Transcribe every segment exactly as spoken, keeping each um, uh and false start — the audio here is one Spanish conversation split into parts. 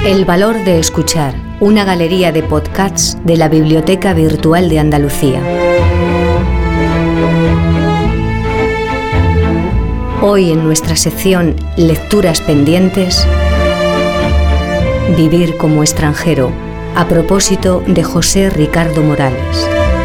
El valor de escuchar, una galería de podcasts de la Biblioteca Virtual de Andalucía. Hoy en nuestra sección Lecturas Pendientes, Vivir como extranjero, a propósito de José Ricardo Morales.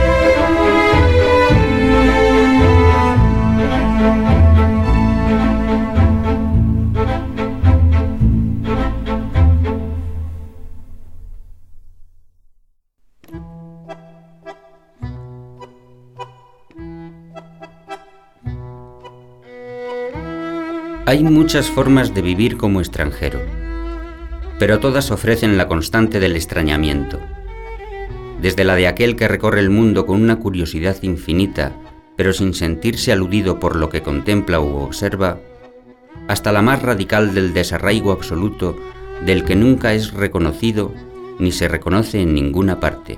Hay muchas formas de vivir como extranjero, pero todas ofrecen la constante del extrañamiento. Desde la de aquel que recorre el mundo con una curiosidad infinita, pero sin sentirse aludido por lo que contempla u observa, hasta la más radical del desarraigo absoluto, del que nunca es reconocido ni se reconoce en ninguna parte.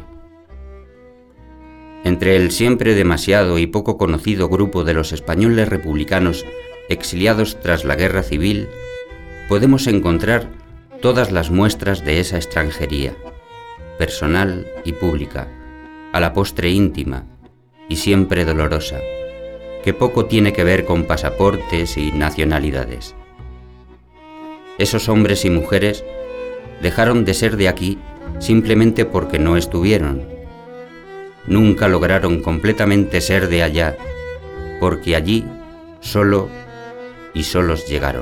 Entre el siempre demasiado y poco conocido grupo de los españoles republicanos exiliados tras la guerra civil, podemos encontrar todas las muestras de esa extranjería, personal y pública, a la postre íntima y siempre dolorosa, que poco tiene que ver con pasaportes y nacionalidades. Esos hombres y mujeres dejaron de ser de aquí simplemente porque no estuvieron. Nunca lograron completamente ser de allá, porque allí solo y solos llegaron.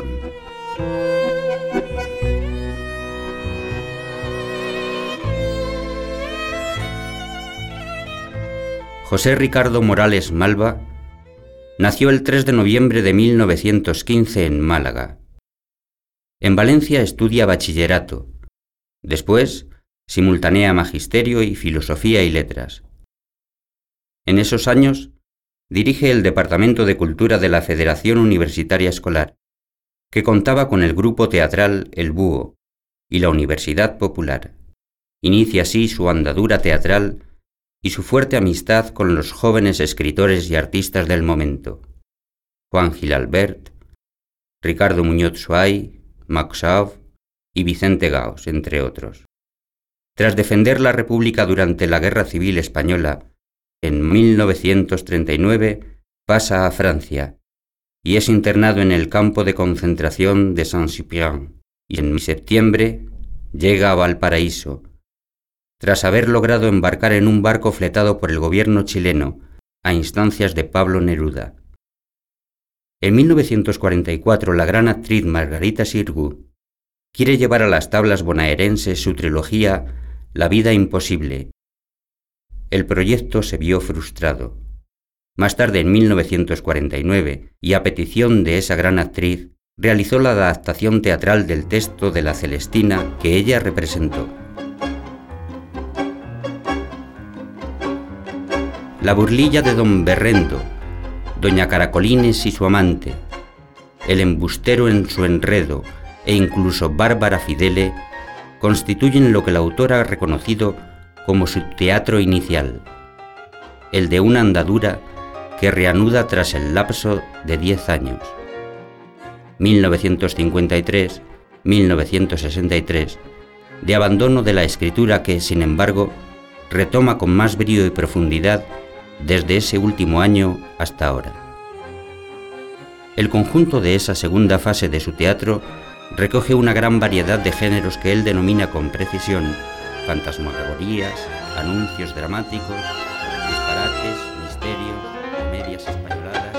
José Ricardo Morales Malva nació el tres de noviembre de mil novecientos quince en Málaga. En Valencia estudia bachillerato. Después, simultanea magisterio y filosofía y letras. En esos años, dirige el Departamento de Cultura de la Federación Universitaria Escolar, que contaba con el grupo teatral El Búho y la Universidad Popular. Inicia así su andadura teatral y su fuerte amistad con los jóvenes escritores y artistas del momento: Juan Gil Albert, Ricardo Muñoz Suay, Max Aub y Vicente Gaos, entre otros. Tras defender la República durante la Guerra Civil Española, en mil novecientos treinta y nueve pasa a Francia y es internado en el campo de concentración de Saint-Cyprien, y en septiembre llega a Valparaíso, tras haber logrado embarcar en un barco fletado por el gobierno chileno a instancias de Pablo Neruda. En mil novecientos cuarenta y cuatro la gran actriz Margarita Xirgu quiere llevar a las tablas bonaerenses su trilogía La vida imposible. El proyecto se vio frustrado. Más tarde, en mil novecientos cuarenta y nueve, y a petición de esa gran actriz, realizó la adaptación teatral del texto de La Celestina que ella representó. La burlilla de don Berrendo, doña Caracolines y su amante, el embustero en su enredo e incluso Bárbara Fidele constituyen lo que la autora ha reconocido como su teatro inicial, el de una andadura que reanuda tras el lapso de diez años, mil novecientos cincuenta y tres a mil novecientos sesenta y tres, de abandono de la escritura que, sin embargo, retoma con más brío y profundidad desde ese último año hasta ahora. El conjunto de esa segunda fase de su teatro recoge una gran variedad de géneros que él denomina con precisión fantasmagorías, anuncios dramáticos, disparates, misterios, comedias españoladas.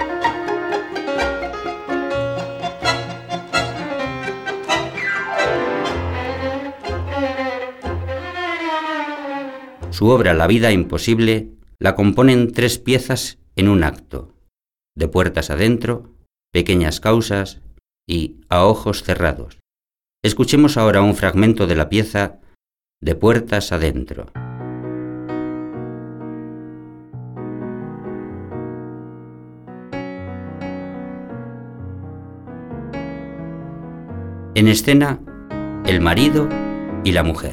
Su obra La vida imposible la componen tres piezas en un acto: De puertas adentro, Pequeñas causas y A ojos cerrados. Escuchemos ahora un fragmento de la pieza De puertas adentro. En escena, el marido y la mujer.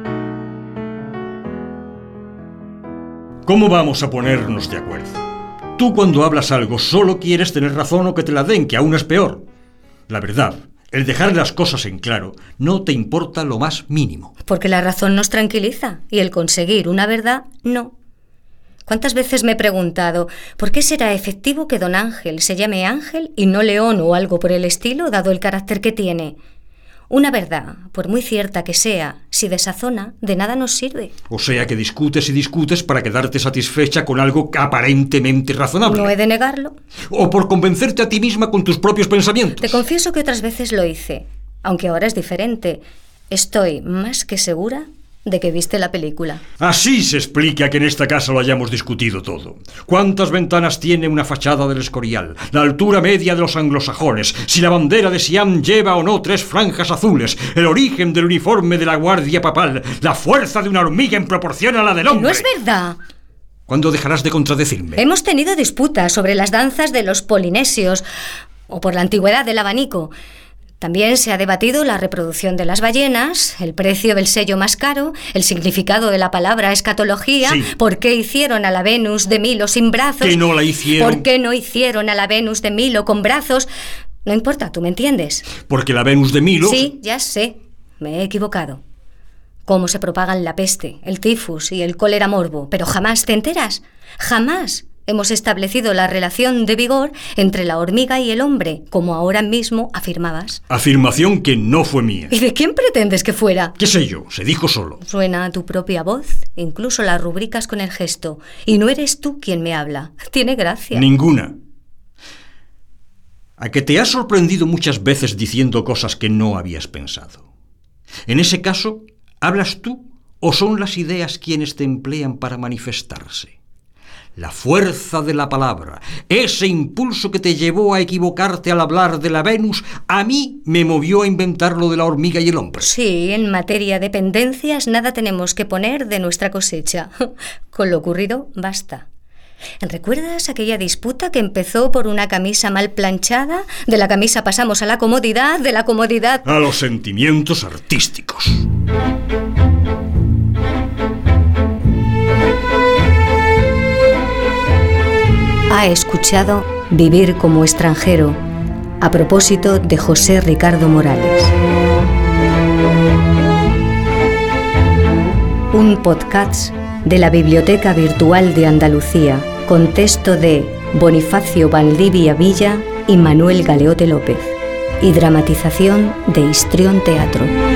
¿Cómo vamos a ponernos de acuerdo? Tú cuando hablas algo solo quieres tener razón o que te la den, que aún es peor. La verdad, el dejar las cosas en claro, no te importa lo más mínimo. Porque la razón nos tranquiliza y el conseguir una verdad, no. ¿Cuántas veces me he preguntado por qué será efectivo que don Ángel se llame Ángel y no León o algo por el estilo, dado el carácter que tiene? Una verdad, por muy cierta que sea, si desazona, de nada nos sirve. O sea que discutes y discutes para quedarte satisfecha con algo aparentemente razonable. No he de negarlo. O por convencerte a ti misma con tus propios pensamientos. Te confieso que otras veces lo hice, aunque ahora es diferente. Estoy más que segura de que viste la película. Así se explica que en esta casa lo hayamos discutido todo. ¿Cuántas ventanas tiene una fachada del Escorial? La altura media de los anglosajones, si la bandera de Siam lleva o no tres franjas azules, el origen del uniforme de la guardia papal, la fuerza de una hormiga en proporción a la del hombre. ¡No es verdad! ¿Cuándo dejarás de contradecirme? Hemos tenido disputas sobre las danzas de los polinesios o por la antigüedad del abanico. También se ha debatido la reproducción de las ballenas, el precio del sello más caro, el significado de la palabra escatología, sí. por qué hicieron a la Venus de Milo sin brazos, ¿Que no la hicieron? por qué no hicieron a la Venus de Milo con brazos. No importa, tú me entiendes. Porque la Venus de Milo... Sí, ya sé, me he equivocado. Cómo se propagan la peste, el tifus y el cólera morbo, pero jamás te enteras, jamás. Hemos establecido la relación de vigor entre la hormiga y el hombre, como ahora mismo afirmabas. Afirmación que no fue mía. ¿Y de quién pretendes que fuera? ¿Qué sé yo? Se dijo solo. Suena a tu propia voz, incluso la rubricas con el gesto. Y no eres tú quien me habla. Tiene gracia. Ninguna. ¿A que te has sorprendido muchas veces diciendo cosas que no habías pensado? En ese caso, ¿hablas tú o son las ideas quienes te emplean para manifestarse? La fuerza de la palabra, ese impulso que te llevó a equivocarte al hablar de la Venus, a mí me movió a inventar lo de la hormiga y el hombre. Sí, en materia de pendencias nada tenemos que poner de nuestra cosecha. Con lo ocurrido, basta. ¿Recuerdas aquella disputa que empezó por una camisa mal planchada? De la camisa pasamos a la comodidad, de la comodidad... a los sentimientos artísticos. Ha escuchado Vivir como extranjero, a propósito de José Ricardo Morales. Un podcast de la Biblioteca Virtual de Andalucía, con texto de Bonifacio Valdivia Villa y Manuel Galeote López, y dramatización de Histrión Teatro.